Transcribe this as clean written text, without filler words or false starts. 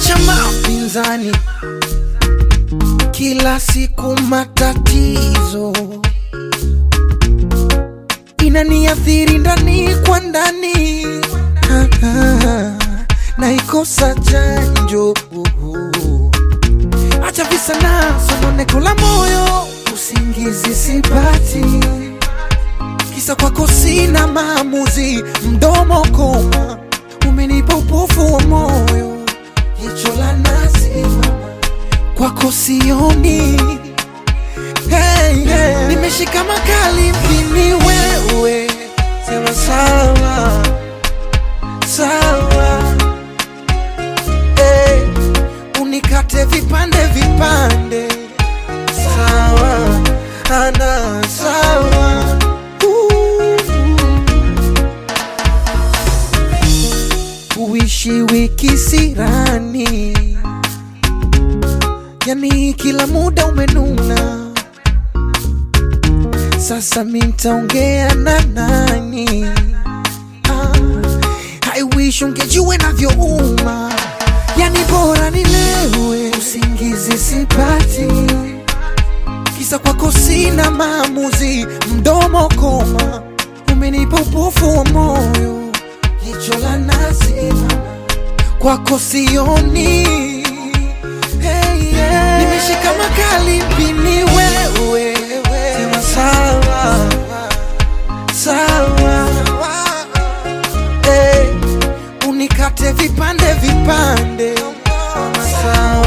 cha mapinzani, kila siku matatizo inaniathiri ndani kwa ndani, naikosa chanjo. Acha visa na sononeko la moyo, usingizi sipati, kisa kwako sina maamuzi, mdomo koma, umenipa upofu wa moyo, jicho la nasi kwako sioni. Hey, hey. Nimeshika makali mpini wewe, sema sawa sawa, hey. Unikate vipande vipande, sawa ana sawa. Uishi wiki sirani, yani kila muda umenuna. Sasa mintaongea na nani? I wish ungejua navyouma, yani bora nilewe, usingizi sipati, kisa kwako sina maamuzi, mdomo koma, umenipa upofu wa moyo, jicho la nasi kwako sioni. Hey, yeah. Nimeshika makali mpini wewe, sema sawa sawa, hey. Unikate vipande vipande, sawa.